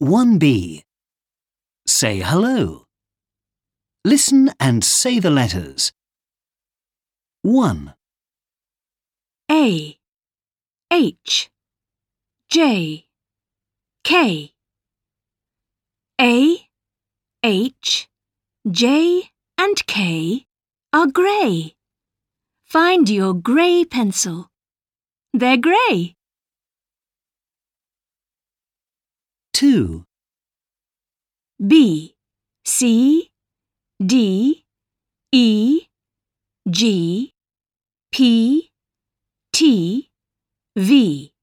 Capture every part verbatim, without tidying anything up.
one B. Say hello. Listen and say the letters. one. A, H, J, K. A, H, J and K are grey. Find your grey pencil. They're grey. two. B, C, D, E, G, P, T, V.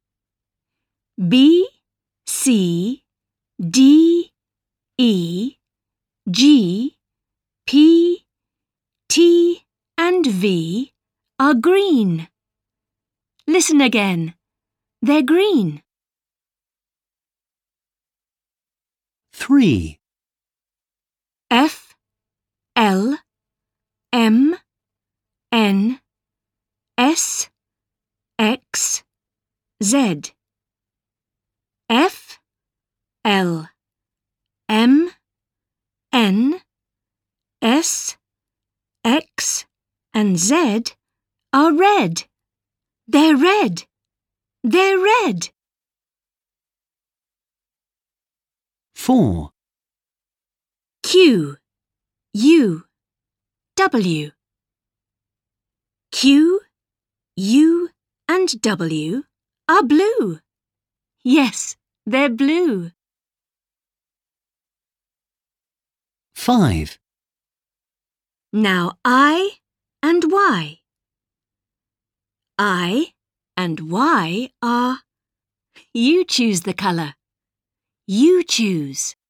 B, C, D, E, G, P, T and V are green. Listen again. They're green. three. F, L, M, N, S, X, Z. F, L, M, N, S, X and Z are red. They're red. They're red. four. Q, U, W. Q, U and W are blue. Yes, they're blue. five. Now I and Y. I and Y are... You choose the colour. You choose.